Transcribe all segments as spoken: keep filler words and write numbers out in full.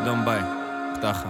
Донбай, Птаха.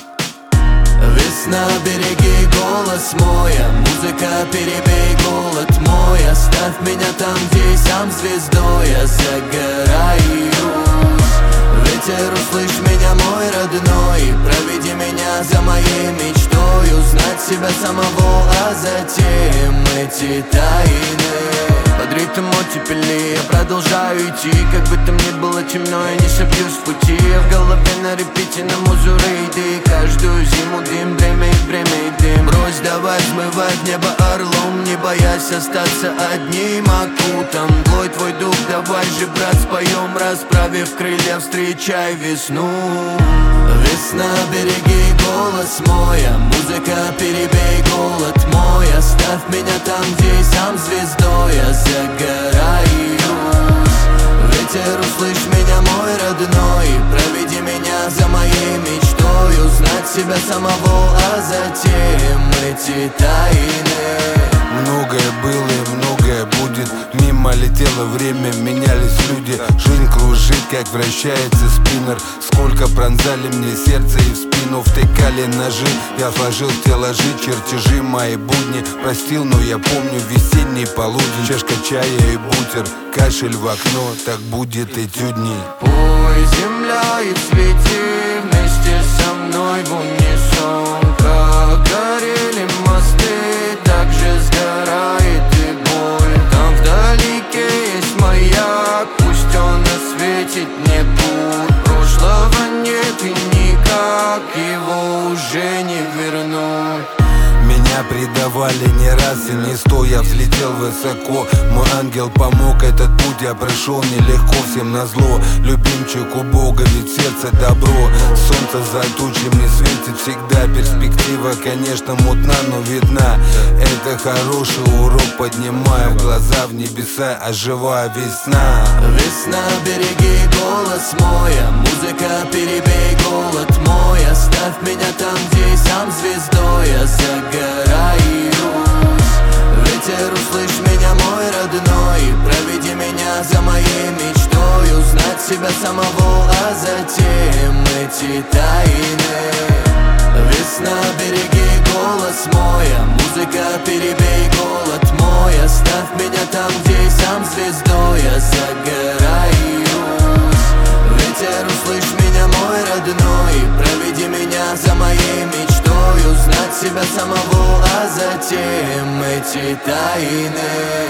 Весна, береги голос мой, а музыка, перебей голод мой. Оставь меня там, где сам звездой я загораюсь. Ветер, услышь меня, мой родной, проведи меня за моей мечтой. Узнать себя самого, а затем эти тайны. Под ритм оттепели я продолжаю идти, как бы там ни было темно, я не собьюсь с пути. Я в голове на репите, на музу рейды. Каждую зиму дым, время и время и дым. Брось, давай смывать небо орлом, не боясь остаться одним окутом. Твой твой дух, давай же, брат, споем, расправив крылья, встречай весну. Весна, береги голос мой, а музыка, перебей голод мой. Оставь меня там, где сам звездой я загораюсь. Ветер, услышь меня, мой родной, проведи меня за моей мечтой. Узнать себя самого, а затем эти тайны. Многое было и многое будет. Мимо летело время, менялись люди. Жизнь кружит, как вращается спиннер. Сколько пронзали мне сердце и в спину втыкали ножи. Я сложил стеллажи, чертежи, мои будни простил, но я помню весенний полудень. Чашка чая и бутер, кашель в окно, так будет эти дни. Пой, земля, и цвети вместе со мной в унисон. Как горели мосты, так же сгорает и боль. Там вдалеке есть маяк, пусть он осветит мне путь. Прошлого нет и никак его уже не вернуть. Меня предавали не раз и не сто, я взлетел высоко. Мой ангел помог, этот путь я прошел нелегко, всем назло. Любимчик у Бога, ведь сердце добро. Солнце за тучами светит всегда, перспектива, конечно, мутна, но видна. Это хороший урок, поднимаю глаза в небеса, оживая весна. Весна, береги голос мой, а музыка, перебей голод мой. Оставь меня там, где сам звездой я загораюсь. Ветер, услышь меня, мой родной, проведи меня за моей мечтой. Узнать себя самого, а затем эти тайны. Весна, береги голос мой, а музыка, перебей голод мой. Оставь меня там, где сам звездой я загораюсь. Ветер, услышь меня, мой родной, проведи меня за моей мечтой. Узнать себя самого, а затем эти тайны.